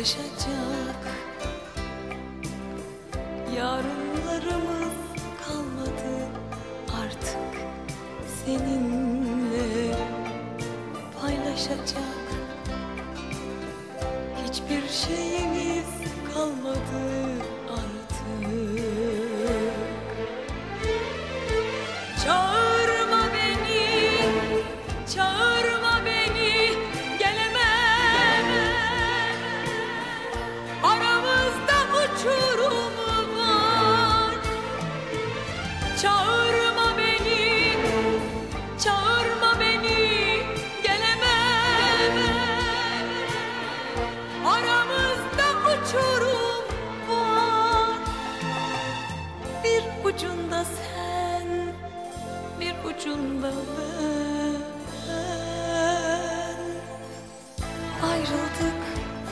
paylaşacak yarınlarımız kalmadı artık, seninle paylaşacak hiçbir şeyimiz kalmadı artık. Çağırma beni, çağırma beni, gelemem. Aramızda uçurum var. Çağırma beni, çağırma beni, gelemem. Aramızda uçurum var. Bir ucunda sen, bir ucunda ben. Ayrıldık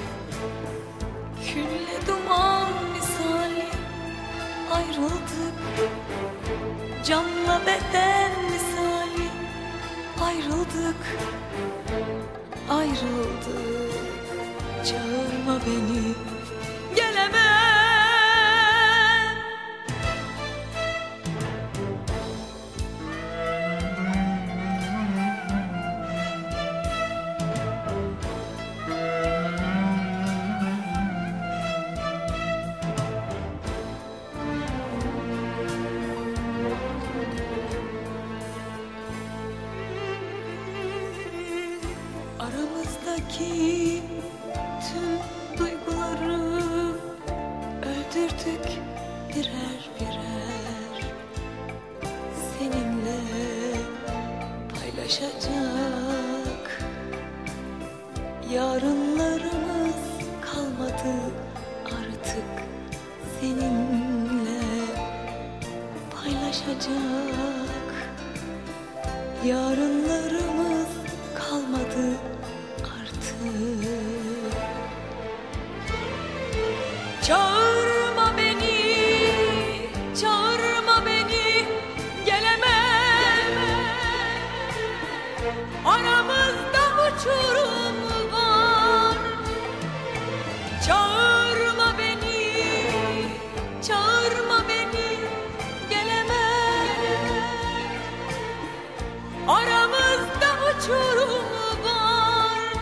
külle duman misali, ayrıldık canla beden misali, ayrıldık, ayrıldık. Çağırma beni, gelemem. Aramızdaki tüm duyguları öldürdük birer birer, seninle paylaşacak yarınlarımız kalmadı artık, seninle paylaşacak yarınlarımız kalmadı artık. Çağırma beni, çağırma beni, gelemem. Aramızda uçurum var. Çağırma beni, çağırma beni, gelemem. Aramızda uçurum var.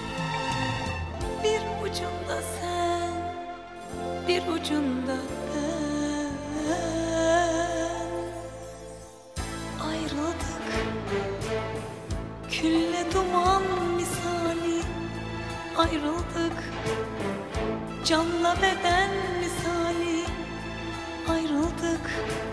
Bir ucunda sen, bir ucunda ben. Ayrıldık külle duman misali, ayrıldık canla beden misali, ayrıldık